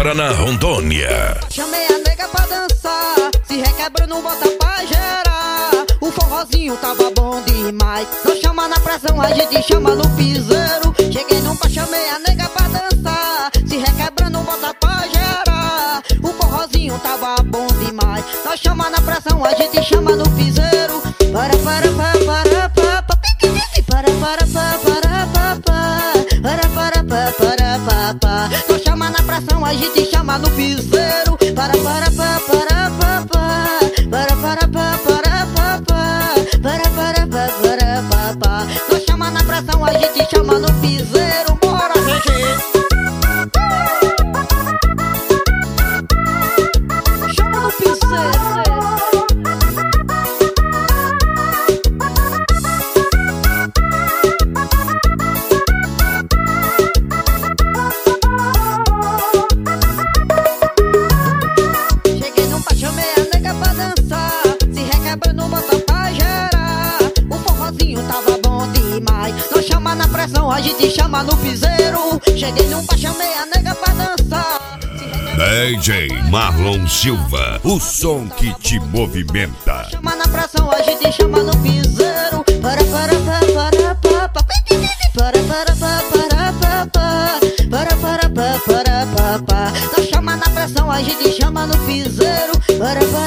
Paraná, Rondônia. Chamei a nega pra dançar, se requebrando bota pra gerar. O forrozinho tava bom demais, não chama na pressão, a gente chama no piseiro. Cheguei no bar, chamei a nega pra dançar, se requebrando bota pra gerar. O forrozinho tava bom demais, nós chama na pressão, a gente chama no piseiro. Para para para para para para para para para para, nós chama na pressão, a gente chama no piseiro. Para para para para para para para para, nós chama na pressão, a gente chama no piseiro. Bora, gente! Chama no piseiro. Nós chama na pressão, a gente chama no piseiro. Cheguei no bar, chamei a nega pra dançar. DJ Marlon Silva, o som que te movimenta. Chama na pressão, a gente chama no piseiro. Para para para para para para para para para para, nós chama na pressão, a gente chama no piseiro. Para